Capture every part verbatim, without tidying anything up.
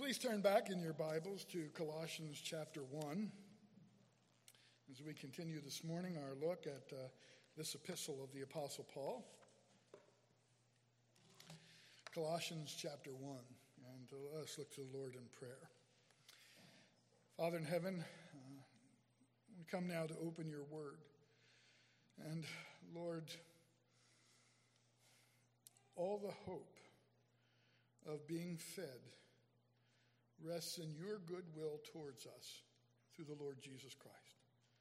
Please turn back in your Bibles to Colossians chapter one as we continue this morning our look at uh, this epistle of the Apostle Paul. Colossians chapter one, and uh, let us look to the Lord in prayer. Father in heaven, uh, we come now to open your word. And Lord, all the hope of being fed rests in your goodwill towards us through the Lord Jesus Christ.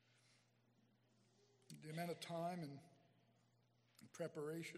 The amount of time and preparation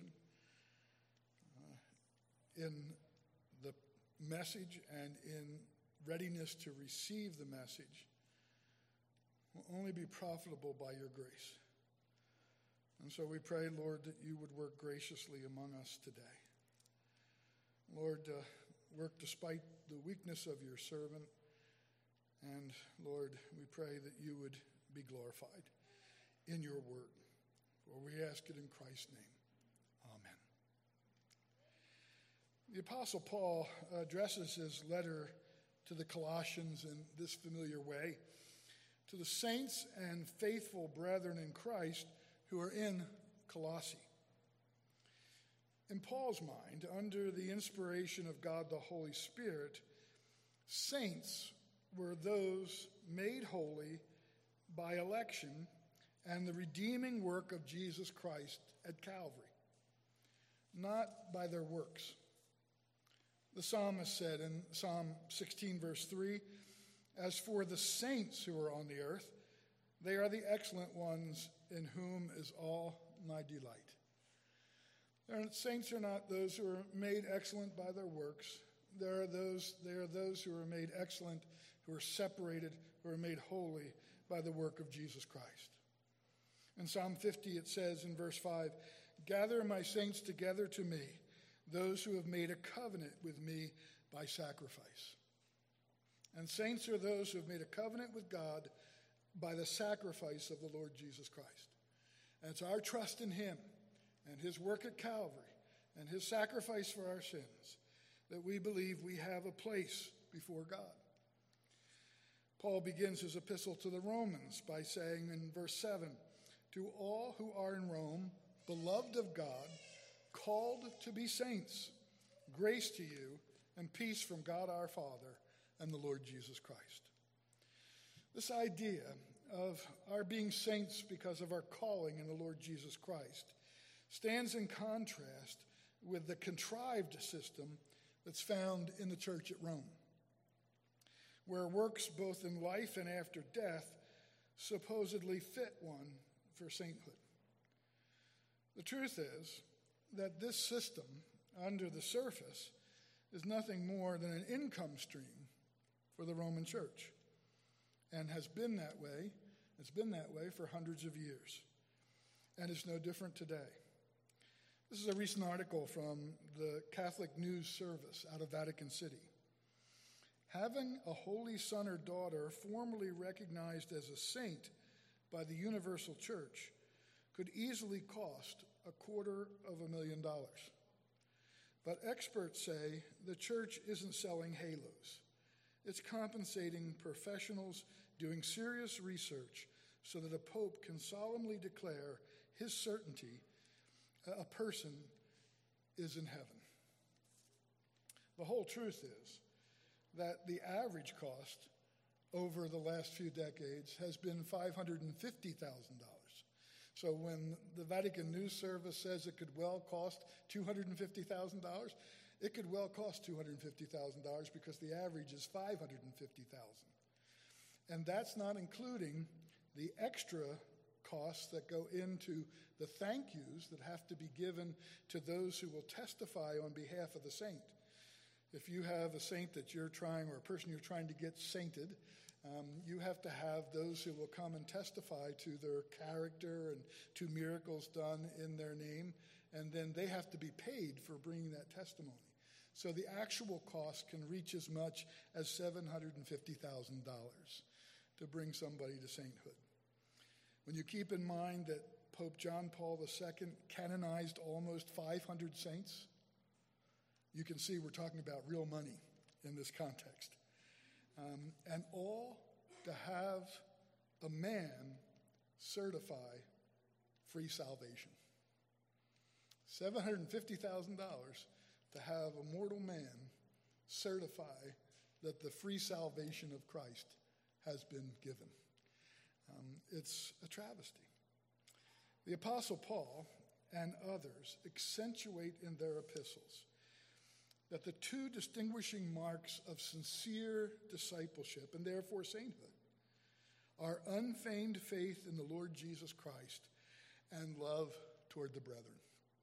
uh, in the message and in readiness to receive the message will only be profitable by your grace. And so we pray, Lord, that you would work graciously among us today. Lord, uh, work despite the weakness of your servant. And Lord, we pray that you would be glorified in your word. For we ask it in Christ's name. Amen. The Apostle Paul addresses his letter to the Colossians in this familiar way: to the saints and faithful brethren in Christ who are in Colossae. In Paul's mind, under the inspiration of God the Holy Spirit, saints were those made holy by election and the redeeming work of Jesus Christ at Calvary, not by their works. The psalmist said in Psalm sixteen, verse three, "As for the saints who are on the earth, they are the excellent ones in whom is all my delight." The saints are not those who are made excellent by their works. There are those, they are those who are made excellent, who are separated, who are made holy by the work of Jesus Christ. In Psalm fifty it says in verse five, "Gather my saints together to me, those who have made a covenant with me by sacrifice." And saints are those who have made a covenant with God by the sacrifice of the Lord Jesus Christ. And it's our trust in him and his work at Calvary and his sacrifice for our sins that we believe we have a place before God. Paul begins his epistle to the Romans by saying in verse seven, "To all who are in Rome, beloved of God, called to be saints, grace to you and peace from God our Father and the Lord Jesus Christ." This idea of our being saints because of our calling in the Lord Jesus Christ stands in contrast with the contrived system that's found in the church at Rome, where works both in life and after death supposedly fit one for sainthood. The truth is that this system, under the surface, is nothing more than an income stream for the Roman church, and has been that way. It's been that way for hundreds of years, and it's no different today. This is a recent article from the Catholic News Service out of Vatican City. Having a holy son or daughter formally recognized as a saint by the Universal Church could easily cost a quarter of a million dollars. But experts say the church isn't selling halos. It's compensating professionals doing serious research so that a pope can solemnly declare his certainty a person is in heaven. The whole truth is that the average cost over the last few decades has been five hundred fifty thousand dollars. So when the Vatican News Service says it could well cost two hundred fifty thousand dollars, it could well cost two hundred fifty thousand dollars because the average is five hundred fifty thousand dollars. And that's not including the extra costs that go into the thank yous that have to be given to those who will testify on behalf of the saint. If you have a saint that you're trying, or a person you're trying to get sainted, um, you have to have those who will come and testify to their character and to miracles done in their name, and then they have to be paid for bringing that testimony. So the actual cost can reach as much as seven hundred fifty thousand dollars to bring somebody to sainthood. When you keep in mind that Pope John Paul the Second canonized almost five hundred saints, you can see we're talking about real money in this context. Um, and all to have a man certify free salvation. seven hundred fifty thousand dollars to have a mortal man certify that the free salvation of Christ has been given. Um, it's a travesty. The Apostle Paul and others accentuate in their epistles that the two distinguishing marks of sincere discipleship and therefore sainthood are unfeigned faith in the Lord Jesus Christ and love toward the brethren.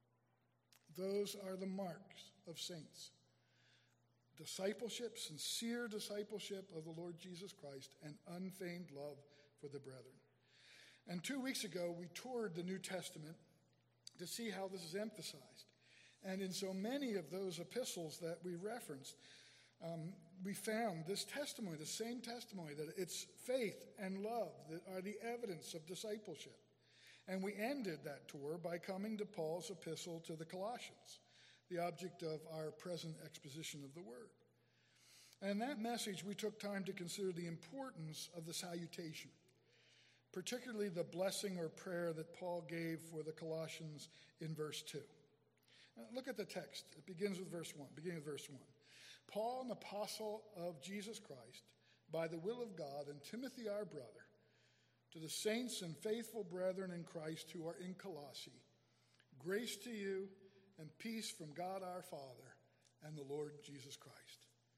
Those are the marks of saints. Discipleship, sincere discipleship of the Lord Jesus Christ, and unfeigned love for the brethren. And two weeks ago, we toured the New Testament to see how this is emphasized. And in so many of those epistles that we referenced, um, we found this testimony, the same testimony, that it's faith and love that are the evidence of discipleship. And we ended that tour by coming to Paul's epistle to the Colossians, the object of our present exposition of the Word. And in that message, we took time to consider the importance of the salutation, particularly the blessing or prayer that Paul gave for the Colossians in verse two. Now, look at the text. It begins with verse one, beginning with verse one. Paul, an apostle of Jesus Christ, by the will of God, and Timothy, our brother, to the saints and faithful brethren in Christ who are in Colossae, grace to you and peace from God our Father and the Lord Jesus Christ.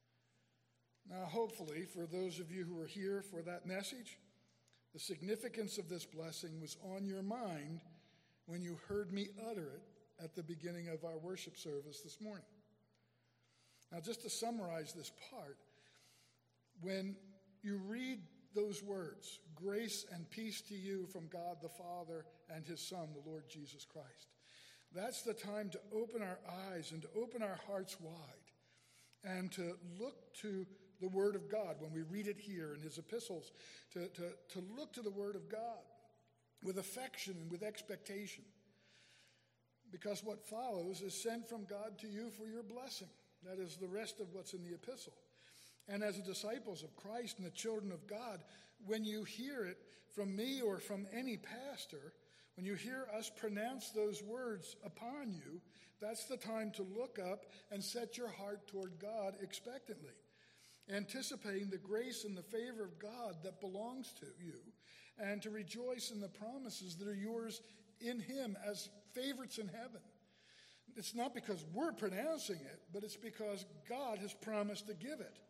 Now, hopefully, for those of you who are here for that message, the significance of this blessing was on your mind when you heard me utter it at the beginning of our worship service this morning. Now, just to summarize this part, when you read those words, grace and peace to you from God the Father and his Son, the Lord Jesus Christ, that's the time to open our eyes and to open our hearts wide and to look to the Word of God when we read it here in his epistles, to, to, to look to the Word of God with affection and with expectation. Because what follows is sent from God to you for your blessing. That is the rest of what's in the epistle. And as the disciples of Christ and the children of God, when you hear it from me or from any pastor, when you hear us pronounce those words upon you, that's the time to look up and set your heart toward God expectantly, anticipating the grace and the favor of God that belongs to you, and to rejoice in the promises that are yours in him as favorites in heaven. It's not because we're pronouncing it, but it's because God has promised to give it.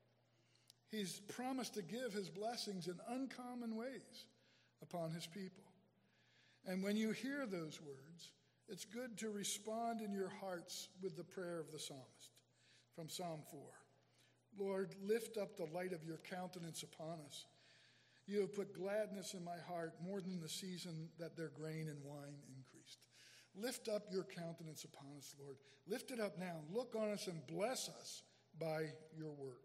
He's promised to give his blessings in uncommon ways upon his people. And when you hear those words, it's good to respond in your hearts with the prayer of the psalmist from Psalm four. Lord, lift up the light of your countenance upon us. You have put gladness in my heart more than the season that their grain and wine increased. Lift up your countenance upon us, Lord. Lift it up now. Look on us and bless us by your word.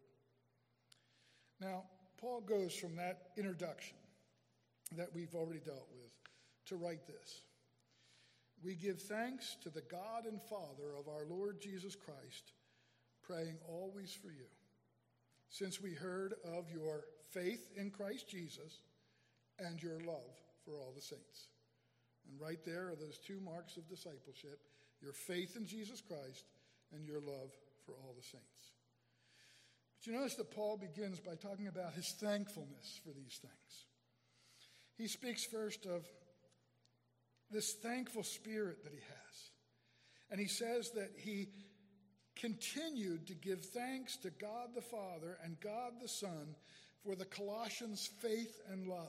Now, Paul goes from that introduction that we've already dealt with to write this. We give thanks to the God and Father of our Lord Jesus Christ, praying always for you, since we heard of your faith in Christ Jesus and your love for all the saints. And right there are those two marks of discipleship, your faith in Jesus Christ and your love for all the saints. But you notice that Paul begins by talking about his thankfulness for these things. He speaks first of this thankful spirit that he has. And he says that he continued to give thanks to God the Father and God the Son for the Colossians' faith and love.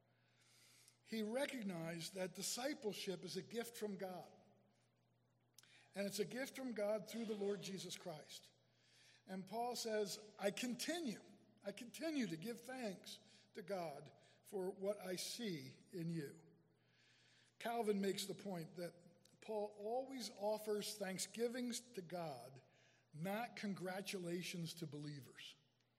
He recognized that discipleship is a gift from God. And it's a gift from God through the Lord Jesus Christ. And Paul says, I continue, I continue to give thanks to God for what I see in you. Calvin makes the point that Paul always offers thanksgivings to God, not congratulations to believers.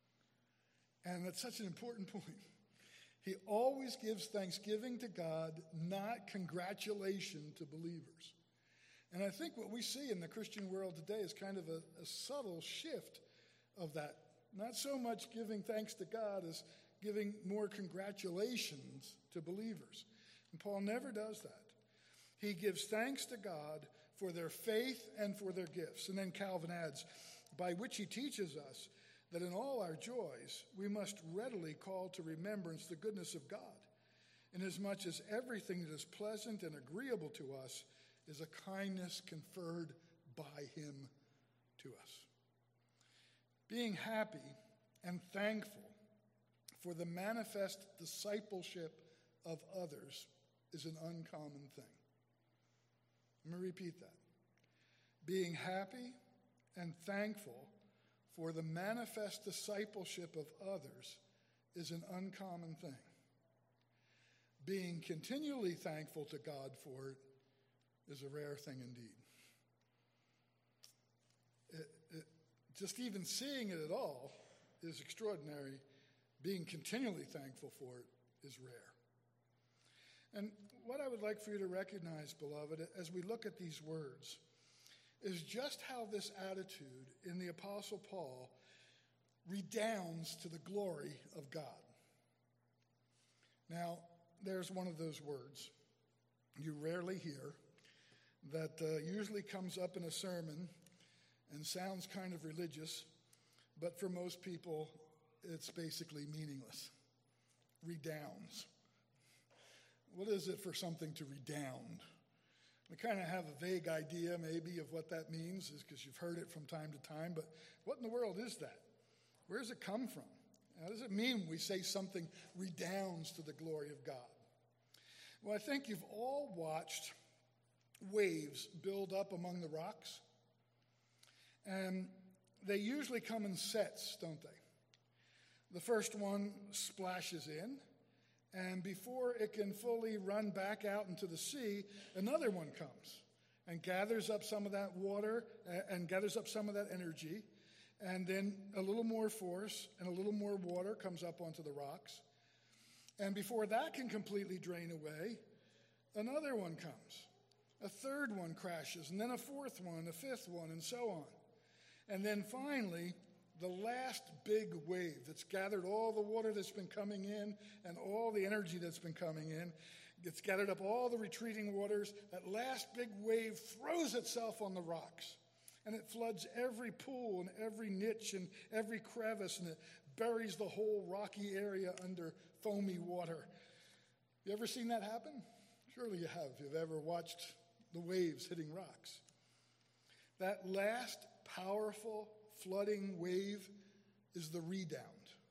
And that's such an important point. He always gives thanksgiving to God, not congratulation to believers. And I think what we see in the Christian world today is kind of a, a subtle shift of that. Not so much giving thanks to God as giving more congratulations to believers. And Paul never does that. He gives thanks to God for their faith and for their gifts. And then Calvin adds, by which he teaches us that in all our joys we must readily call to remembrance the goodness of God, inasmuch as everything that is pleasant and agreeable to us is a kindness conferred by him to us. Being happy and thankful for the manifest discipleship of others is an uncommon thing. Let me repeat that. Being happy and thankful for the manifest discipleship of others is an uncommon thing. Being continually thankful to God for it is a rare thing indeed. It, it, just even seeing it at all is extraordinary. Being continually thankful for it is rare. And what I would like for you to recognize, beloved, as we look at these words, is just how this attitude in the Apostle Paul redounds to the glory of God. Now, there's one of those words you rarely hear that uh, usually comes up in a sermon and sounds kind of religious, but for most people, it's basically meaningless. Redounds. What is it for something to redound? We kind of have a vague idea maybe of what that means, is because you've heard it from time to time, but what in the world is that? Where does it come from? How does it mean when we say something redounds to the glory of God? Well, I think you've all watched waves build up among the rocks, and they usually come in sets, don't they? The first one splashes in, and before it can fully run back out into the sea, another one comes and gathers up some of that water and gathers up some of that energy, and then a little more force and a little more water comes up onto the rocks. And before that can completely drain away, another one comes. A third one crashes, and then a fourth one, a fifth one, and so on. And then finally, the last big wave that's gathered all the water that's been coming in and all the energy that's been coming in, gets gathered up all the retreating waters. That last big wave throws itself on the rocks, and it floods every pool and every niche and every crevice, and it buries the whole rocky area under foamy water. You ever seen that happen? Surely you have. If you've ever watched the waves hitting rocks. That last powerful flooding wave is the redound.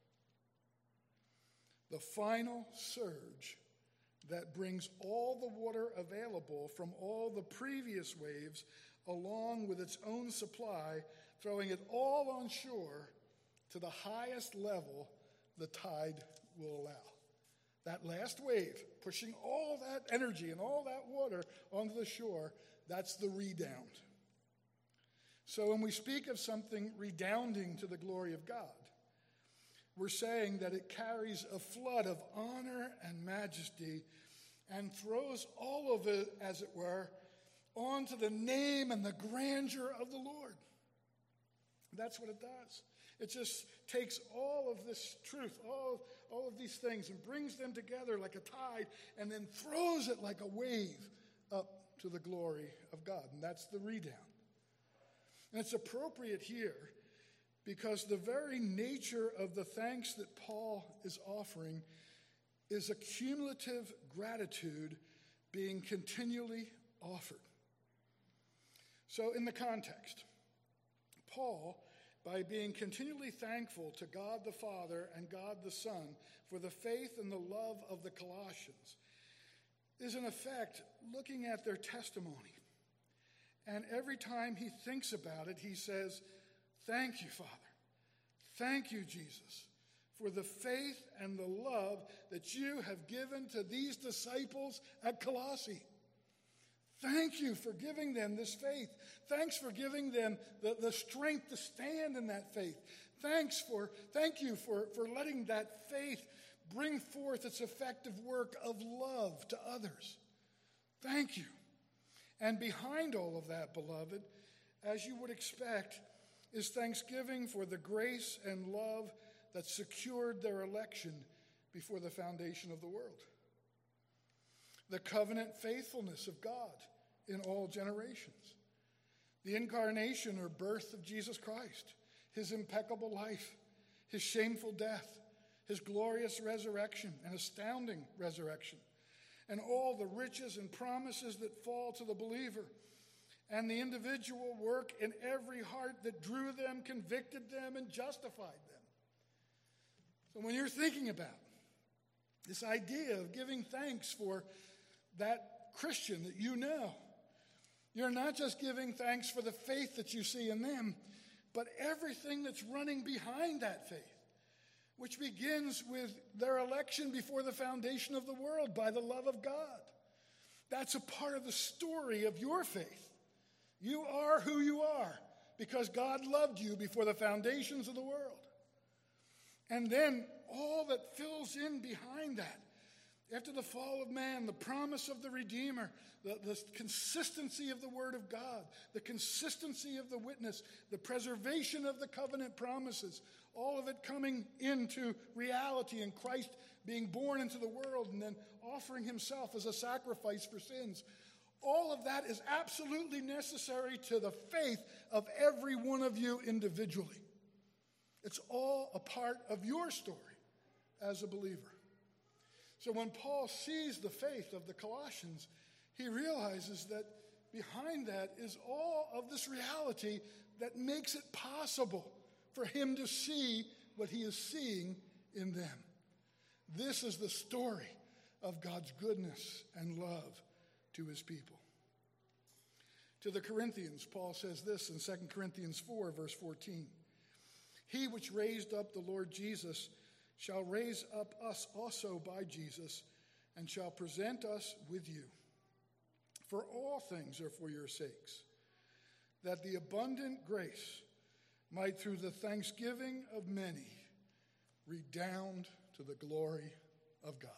The final surge that brings all the water available from all the previous waves along with its own supply, throwing it all on shore to the highest level the tide will allow. That last wave, pushing all that energy and all that water onto the shore, that's the redound. So when we speak of something redounding to the glory of God, we're saying that it carries a flood of honor and majesty and throws all of it, as it were, onto the name and the grandeur of the Lord. That's what it does. It just takes all of this truth, all, all of these things, and brings them together like a tide, and then throws it like a wave up to the glory of God. And that's the redound. And it's appropriate here because the very nature of the thanks that Paul is offering is a cumulative gratitude being continually offered. So in the context, Paul, by being continually thankful to God the Father and God the Son for the faith and the love of the Colossians, is in effect looking at their testimony. And every time he thinks about it, he says, "Thank you, Father. Thank you, Jesus, for the faith and the love that you have given to these disciples at Colossae. Thank you for giving them this faith. Thanks for giving them the, the strength to stand in that faith. Thanks for, thank you for, for letting that faith bring forth its effective work of love to others. Thank you." And behind all of that, beloved, as you would expect, is thanksgiving for the grace and love that secured their election before the foundation of the world. The covenant faithfulness of God in all generations. The incarnation or birth of Jesus Christ, his impeccable life, his shameful death, his glorious resurrection and astounding resurrection, and all the riches and promises that fall to the believer, and the individual work in every heart that drew them, convicted them, and justified them. So when you're thinking about this idea of giving thanks for that Christian that you know, you're not just giving thanks for the faith that you see in them, but everything that's running behind that faith, which begins with their election before the foundation of the world by the love of God. That's a part of the story of your faith. You are who you are because God loved you before the foundations of the world. And then all that fills in behind that, after the fall of man, the promise of the Redeemer, the, the consistency of the Word of God, the consistency of the witness, the preservation of the covenant promises, all of it coming into reality and Christ being born into the world and then offering himself as a sacrifice for sins. All of that is absolutely necessary to the faith of every one of you individually. It's all a part of your story as a believer. So when Paul sees the faith of the Colossians, he realizes that behind that is all of this reality that makes it possible for him to see what he is seeing in them. This is the story of God's goodness and love to his people. To the Corinthians, Paul says this in Second Corinthians four, verse fourteen. He which raised up the Lord Jesus shall raise up us also by Jesus, and shall present us with you. For all things are for your sakes, that the abundant grace might through the thanksgiving of many redound to the glory of God.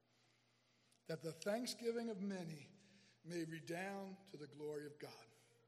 That the thanksgiving of many may redound to the glory of God.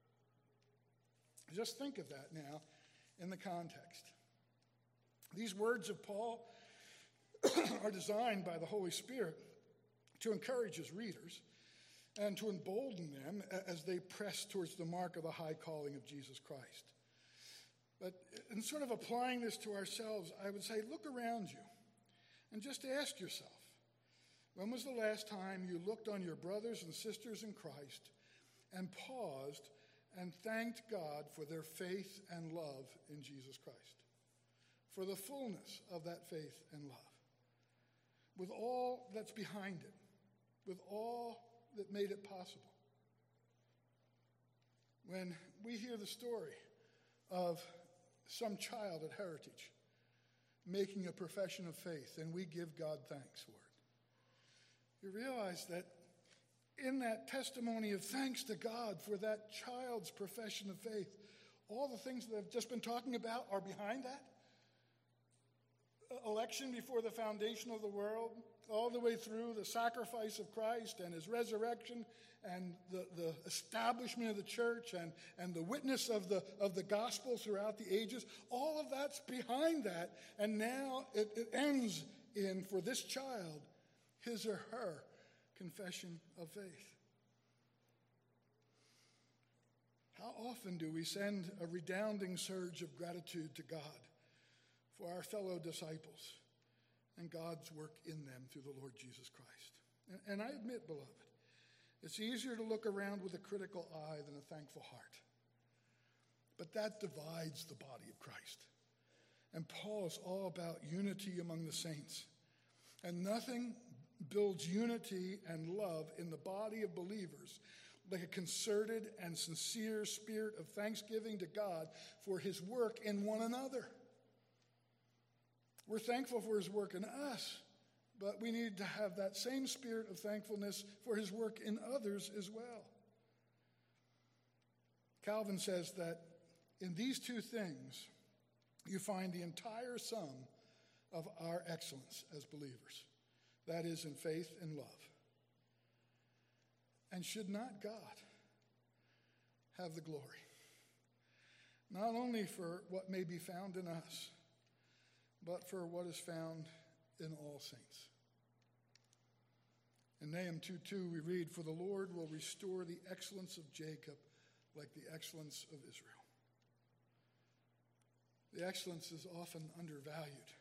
Just think of that now in the context. These words of Paul are designed by the Holy Spirit to encourage his readers and to embolden them as they press towards the mark of the high calling of Jesus Christ. But in sort of applying this to ourselves, I would say look around you and just ask yourself, when was the last time you looked on your brothers and sisters in Christ and paused and thanked God for their faith and love in Jesus Christ, for the fullness of that faith and love, with all that's behind it, with all that made it possible? When we hear the story of some child at Heritage making a profession of faith and we give God thanks for it, you realize that in that testimony of thanks to God for that child's profession of faith, all the things that I've just been talking about are behind that. Election before the foundation of the world, all the way through the sacrifice of Christ and his resurrection and the, the establishment of the church and, and the witness of the, of the gospel throughout the ages, all of that's behind that. And now it, it ends in, for this child, his or her confession of faith. How often do we send a redounding surge of gratitude to God for our fellow disciples and God's work in them through the Lord Jesus Christ? And, and I admit, beloved, it's easier to look around with a critical eye than a thankful heart. But that divides the body of Christ. And Paul is all about unity among the saints. And nothing builds unity and love in the body of believers like a concerted and sincere spirit of thanksgiving to God for his work in one another. We're thankful for his work in us, but we need to have that same spirit of thankfulness for his work in others as well. Calvin says that in these two things, you find the entire sum of our excellence as believers. That is, in faith and love. And should not God have the glory? not only for what may be found in us, but for what is found in all saints. In Nahum two two we read, "For the Lord will restore the excellence of Jacob like the excellence of Israel." The excellence is often undervalued.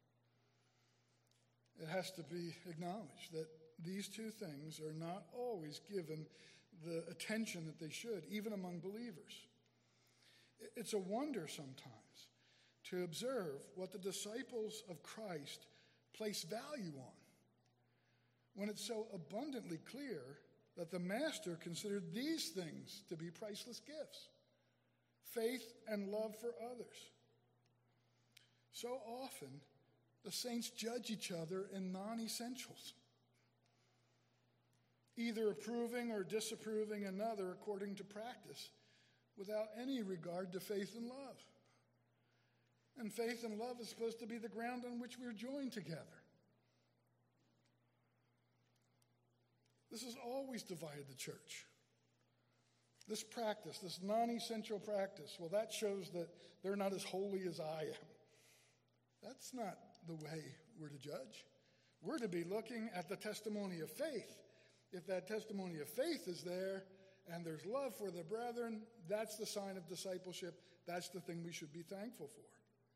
It has to be acknowledged that these two things are not always given the attention that they should, even among believers. It's a wonder sometimes to observe what the disciples of Christ place value on, when it's so abundantly clear that the Master considered these things to be priceless gifts: faith and love for others. So often, the saints judge each other in non-essentials, either approving or disapproving another according to practice, without any regard to faith and love. And faith and love is supposed to be the ground on which we're joined together. This has always divided the church. This practice, this non-essential practice, well, that shows that they're not as holy as I am. That's not the way we're to judge. We're to be looking at the testimony of faith. If that testimony of faith is there and there's love for the brethren, that's the sign of discipleship. That's the thing we should be thankful for.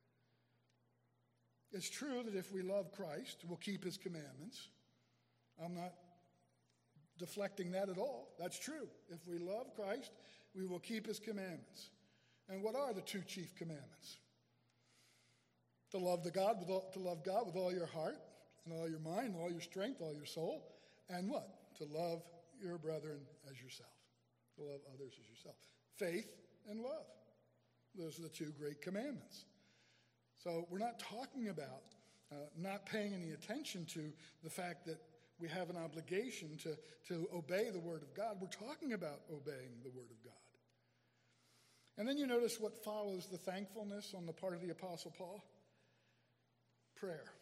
It's true that if we love Christ, we'll keep his commandments. I'm not deflecting that at all. That's true. If we love Christ, we will keep his commandments. And what are the two chief commandments? To love the God with all, to love God with all your heart and all your mind, all your strength, all your soul, and what? To love your brethren as yourself. To love others as yourself. Faith and love. Those are the two great commandments. So we're not talking about uh, not paying any attention to the fact that we have an obligation to, to obey the Word of God. We're talking about obeying the Word of God. And then you notice what follows the thankfulness on the part of the Apostle Paul. Prayer.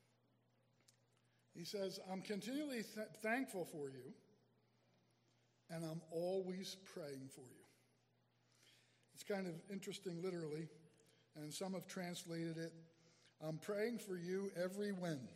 He says, I'm continually th- thankful for you, and I'm always praying for you. It's kind of interesting literally, and some have translated it, I'm praying for you every when.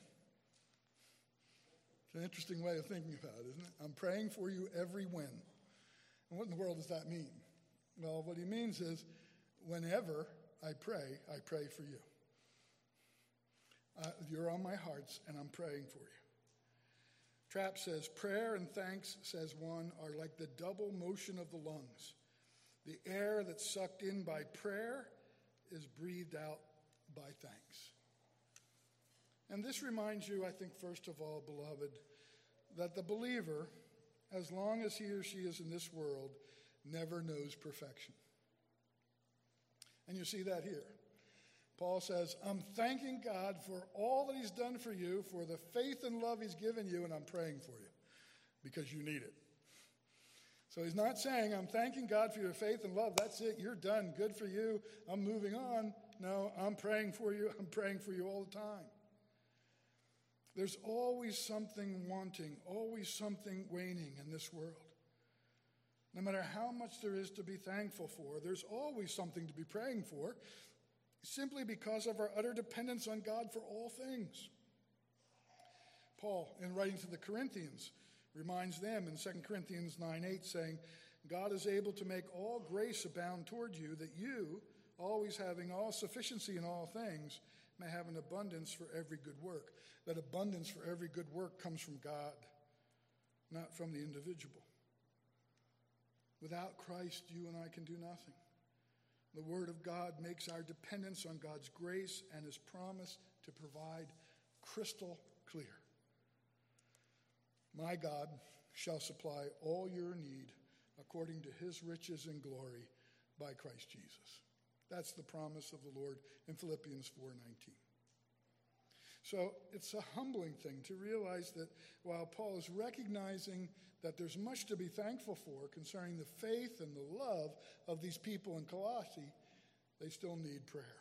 It's an interesting way of thinking about it, isn't it? I'm praying for you every when. And what in the world does that mean? Well, what he means is, whenever I pray, I pray for you. Uh, you're on my hearts, and I'm praying for you. Trapp says, prayer and thanks, says one, are like the double motion of the lungs. The air that's sucked in by prayer is breathed out by thanks. And this reminds you, I think, first of all, beloved, that the believer, as long as he or she is in this world, never knows perfection. And you see that here. Paul says, I'm thanking God for all that he's done for you, for the faith and love he's given you, and I'm praying for you because you need it. So he's not saying, I'm thanking God for your faith and love. That's it. You're done. Good for you. I'm moving on. No, I'm praying for you. I'm praying for you all the time. There's always something wanting, always something waning in this world. No matter how much there is to be thankful for, there's always something to be praying for, simply because of our utter dependence on God for all things. Paul, in writing to the Corinthians, reminds them in Second Corinthians nine eight, saying, God is able to make all grace abound toward you, that you, always having all sufficiency in all things, may have an abundance for every good work. That abundance for every good work comes from God, not from the individual. Without Christ, you and I can do nothing. The Word of God makes our dependence on God's grace and his promise to provide crystal clear. My God shall supply all your need according to his riches and glory by Christ Jesus. That's the promise of the Lord in Philippians four nineteen. So it's a humbling thing to realize that while Paul is recognizing that there's much to be thankful for concerning the faith and the love of these people in Colossae, they still need prayer.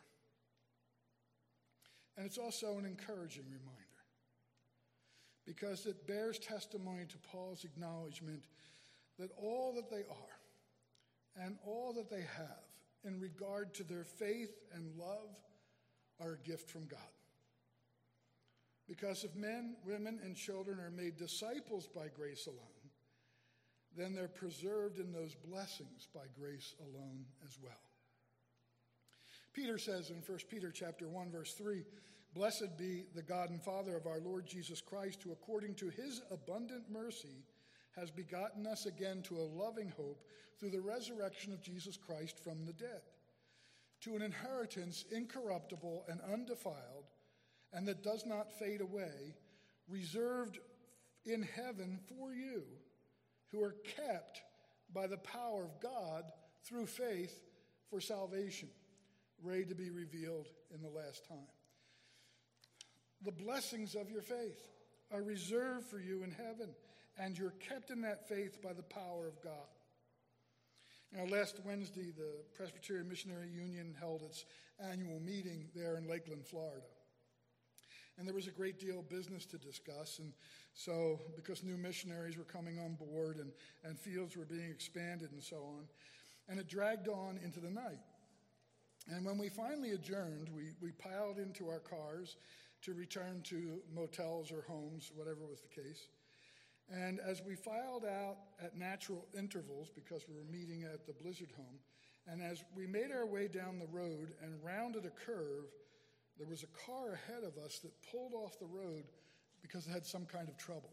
And it's also an encouraging reminder, because it bears testimony to Paul's acknowledgement that all that they are and all that they have in regard to their faith and love are a gift from God. Because if men, women, and children are made disciples by grace alone, then they're preserved in those blessings by grace alone as well. Peter says in First Peter chapter one, verse three, "Blessed be the God and Father of our Lord Jesus Christ, who according to his abundant mercy has begotten us again to a loving hope through the resurrection of Jesus Christ from the dead, to an inheritance incorruptible and undefiled, and that does not fade away, reserved in heaven for you, who are kept by the power of God through faith for salvation, ready to be revealed in the last time." The blessings of your faith are reserved for you in heaven, and you're kept in that faith by the power of God. Now, last Wednesday, the Presbyterian Missionary Union held its annual meeting there in Lakeland, Florida. And there was a great deal of business to discuss. And so, because new missionaries were coming on board and, and fields were being expanded and so on, and it dragged on into the night. And when we finally adjourned, we, we piled into our cars to return to motels or homes, whatever was the case. And as we filed out at natural intervals, because we were meeting at the Blizzard home, and as we made our way down the road and rounded a curve, there was a car ahead of us that pulled off the road because it had some kind of trouble.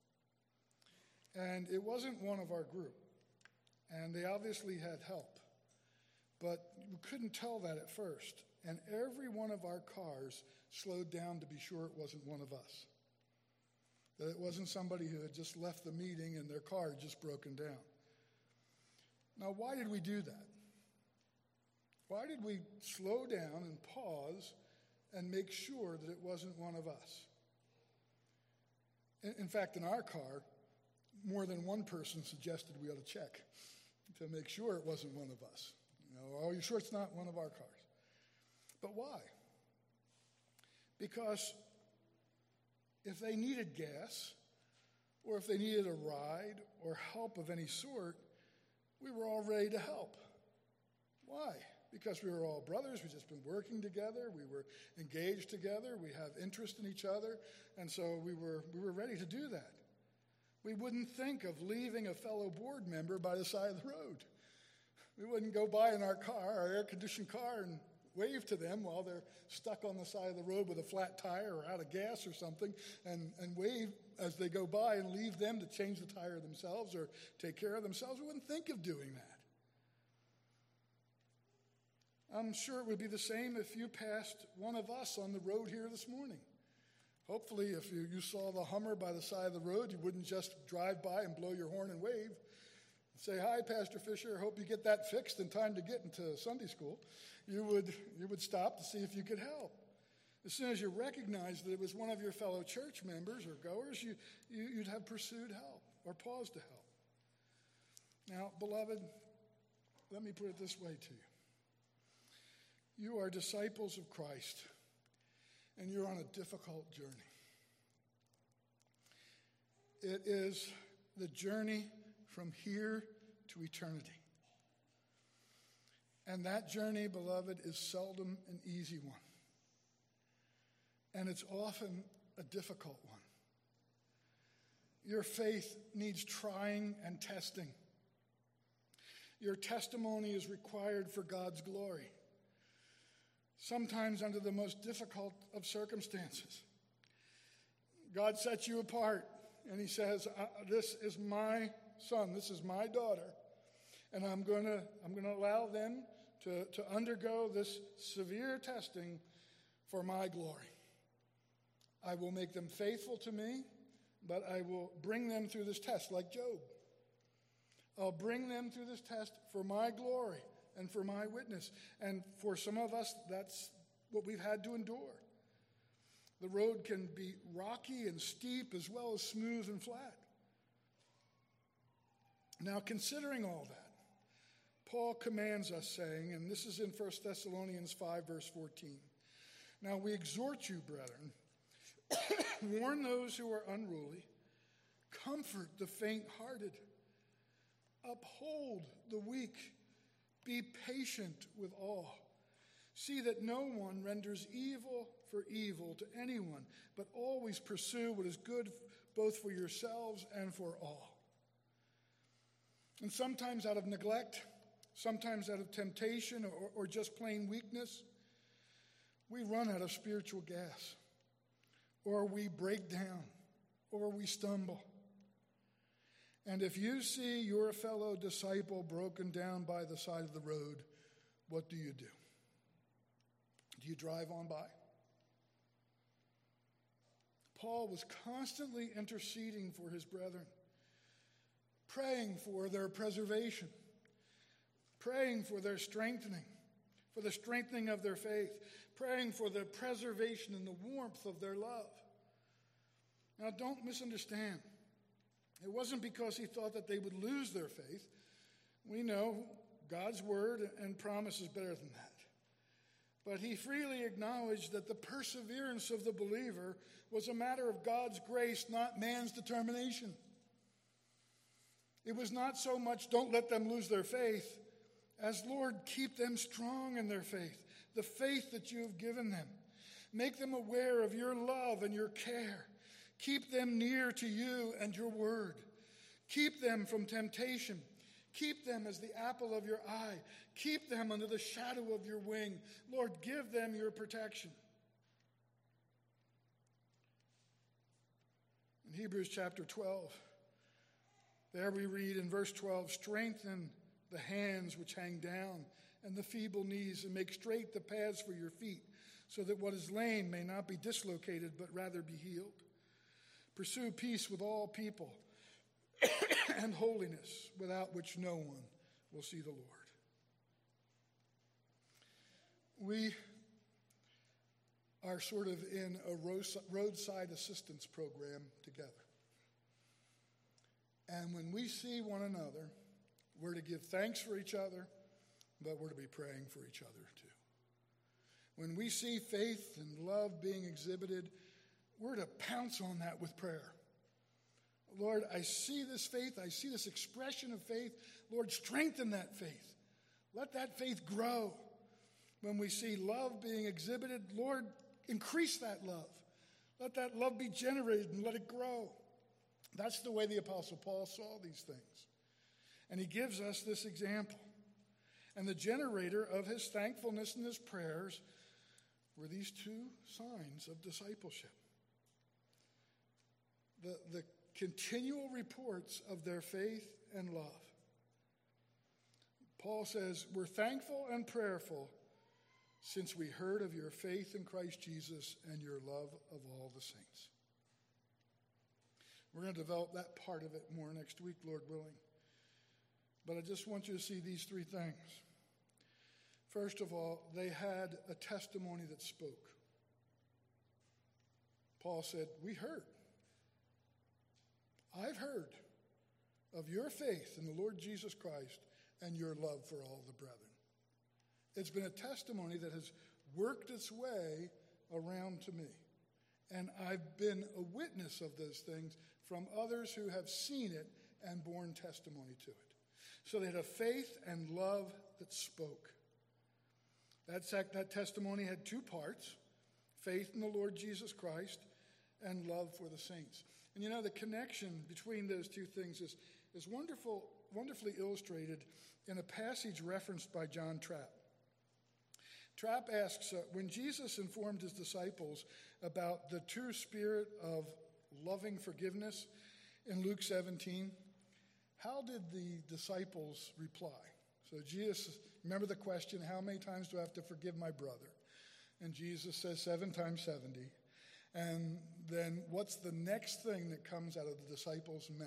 And it wasn't one of our group, and they obviously had help. But we couldn't tell that at first, and every one of our cars slowed down to be sure it wasn't one of us. That it wasn't somebody who had just left the meeting and their car had just broken down. Now, why did we do that? Why did we slow down and pause and make sure that it wasn't one of us? In, in fact, in our car, more than one person suggested we ought to check to make sure it wasn't one of us. You know, are you sure it's not one of our cars? But why? Because if they needed gas, or if they needed a ride or help of any sort, we were all ready to help. Why? Because we were all brothers. We'd just been working together. We were engaged together. We have interest in each other. And so we were, we were ready to do that. We wouldn't think of leaving a fellow board member by the side of the road. We wouldn't go by in our car, our air-conditioned car, and wave to them while they're stuck on the side of the road with a flat tire or out of gas or something, and, and wave as they go by and leave them to change the tire themselves or take care of themselves. We wouldn't think of doing that. I'm sure it would be the same if you passed one of us on the road here this morning. Hopefully, if you, you saw the Hummer by the side of the road, you wouldn't just drive by and blow your horn and wave. Say, "Hi, Pastor Fisher, hope you get that fixed in time to get into Sunday school." You would, you would stop to see if you could help. As soon as you recognized that it was one of your fellow church members or goers, you, you, you'd have pursued help or paused to help. Now, beloved, let me put it this way to you. You are disciples of Christ, and you're on a difficult journey. It is the journey from here to eternity. And that journey, beloved, is seldom an easy one. And it's often a difficult one. Your faith needs trying and testing. Your testimony is required for God's glory, sometimes under the most difficult of circumstances. God sets you apart, and he says, "This is my son, this is my daughter, and I'm going to I'm going to allow them to, to undergo this severe testing for my glory. I will make them faithful to me, but I will bring them through this test like Job. I'll bring them through this test for my glory and for my witness." And for some of us, that's what we've had to endure. The road can be rocky and steep as well as smooth and flat. Now, considering all that, Paul commands us, saying, and this is in First Thessalonians five, verse fourteen, "Now we exhort you, brethren, warn those who are unruly, comfort the faint-hearted, uphold the weak, Be patient with all. See that no one renders evil for evil to anyone, but always pursue what is good both for yourselves and for all. And sometimes out of neglect, sometimes out of temptation or, or just plain weakness, we run out of spiritual gas, or we break down, or we stumble. And if you see your fellow disciple broken down by the side of the road, what do you do? Do you drive on by? Paul was constantly interceding for his brethren, praying for their preservation, praying for their strengthening, for the strengthening of their faith, praying for the preservation and the warmth of their love. Now, don't misunderstand. It wasn't because he thought that they would lose their faith. We know God's word and promise is better than that. But he freely acknowledged that the perseverance of the believer was a matter of God's grace, not man's determination. It was not so much, don't let them lose their faith, as, Lord, keep them strong in their faith, the faith that you have given them. Make them aware of your love and your care. Keep them near to you and your word. Keep them from temptation. Keep them as the apple of your eye. Keep them under the shadow of your wing. Lord, give them your protection. In Hebrews chapter twelve, there we read in verse twelve, strengthen the hands which hang down and the feeble knees, and make straight the paths for your feet, so that what is lame may not be dislocated, but rather be healed. Pursue peace with all people and holiness, without which no one will see the Lord. We are sort of in a roadside assistance program together. And when we see one another, we're to give thanks for each other, but we're to be praying for each other too. When we see faith and love being exhibited, we're to pounce on that with prayer. Lord, I see this faith. I see this expression of faith. Lord, strengthen that faith. Let that faith grow. When we see love being exhibited, Lord, increase that love. Let that love be generated and let it grow. That's the way the Apostle Paul saw these things. And he gives us this example. And the generator of his thankfulness and his prayers were these two signs of discipleship. The, the continual reports of their faith and love. Paul says, we're thankful and prayerful since we heard of your faith in Christ Jesus and your love of all the saints. We're going to develop that part of it more next week, Lord willing. But I just want you to see these three things. First of all, they had a testimony that spoke. Paul said, we heard. I've heard of your faith in the Lord Jesus Christ and your love for all the brethren. It's been a testimony that has worked its way around to me. And I've been a witness of those things from others who have seen it and borne testimony to it. So they had a faith and love that spoke. That, that testimony had two parts, faith in the Lord Jesus Christ and love for the saints. And you know, the connection between those two things is, is wonderful, wonderfully illustrated in a passage referenced by John Trapp. Trapp asks, uh, when Jesus informed his disciples about the true spirit of loving forgiveness in Luke seventeen, how did the disciples reply? So Jesus, remember the question, how many times do I have to forgive my brother? And Jesus says seven times seventy. And then what's the next thing that comes out of the disciples' mouth?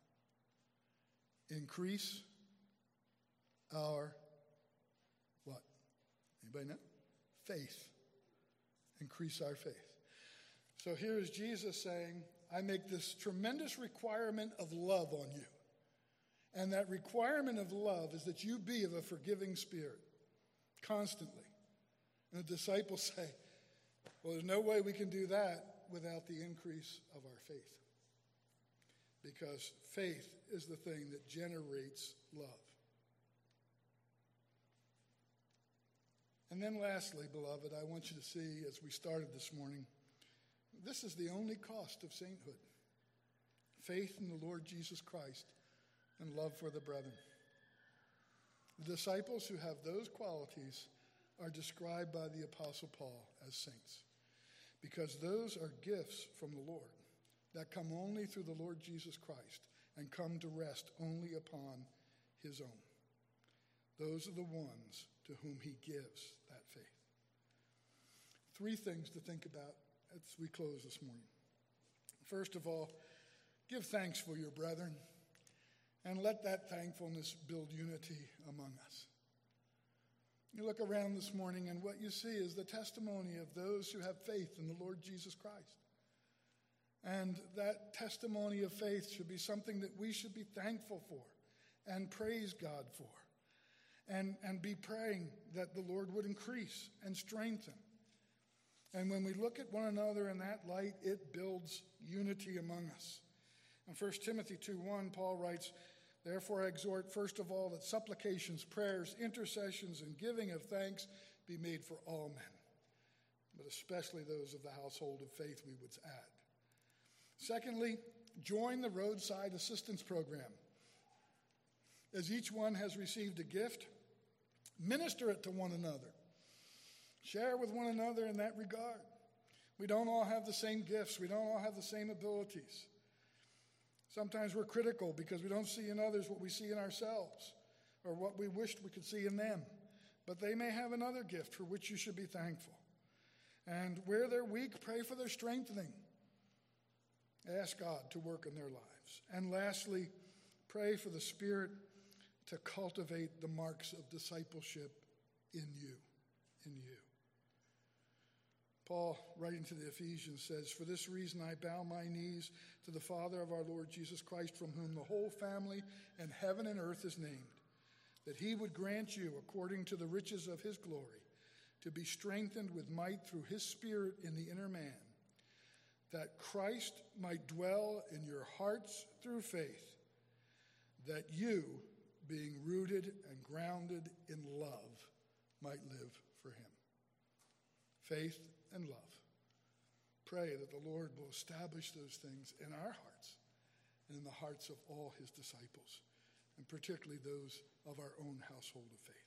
Increase our what? Anybody know? Faith. Increase our faith. So here is Jesus saying, I make this tremendous requirement of love on you. And that requirement of love is that you be of a forgiving spirit constantly. And the disciples say, well, there's no way we can do that without the increase of our faith. Because faith is the thing that generates love. And then lastly, beloved, I want you to see as we started this morning, this is the only cost of sainthood. Faith in the Lord Jesus Christ and love for the brethren. The disciples who have those qualities are described by the Apostle Paul as saints, because those are gifts from the Lord that come only through the Lord Jesus Christ and come to rest only upon his own. Those are the ones to whom he gives that faith. Three things to think about as we close this morning. First of all, give thanks for your brethren, and let that thankfulness build unity among us. You look around this morning, and what you see is the testimony of those who have faith in the Lord Jesus Christ. And that testimony of faith should be something that we should be thankful for and praise God for, and, and be praying that the Lord would increase and strengthen. And when we look at one another in that light, it builds unity among us. In First Timothy two one, Paul writes, "Therefore I exhort first of all that supplications, prayers, intercessions, and giving of thanks be made for all men, but especially those of the household of faith," we would add. Secondly, join the roadside assistance program. As each one has received a gift, minister it to one another. Share with one another in that regard. We don't all have the same gifts. We don't all have the same abilities. Sometimes we're critical because we don't see in others what we see in ourselves or what we wished we could see in them. But they may have another gift for which you should be thankful. And where they're weak, pray for their strengthening. Ask God to work in their lives. And lastly, pray for the Spirit to cultivate the marks of discipleship in you, in you. Paul, writing to the Ephesians, says, "For this reason I bow my knees to the Father of our Lord Jesus Christ, from whom the whole family in heaven and earth is named, that he would grant you, according to the riches of his glory, to be strengthened with might through his Spirit in the inner man, that Christ might dwell in your hearts through faith, that you, being rooted and grounded in love, might live for him." Faith and love. Pray that the Lord will establish those things in our hearts and in the hearts of all his disciples, and particularly those of our own household of faith.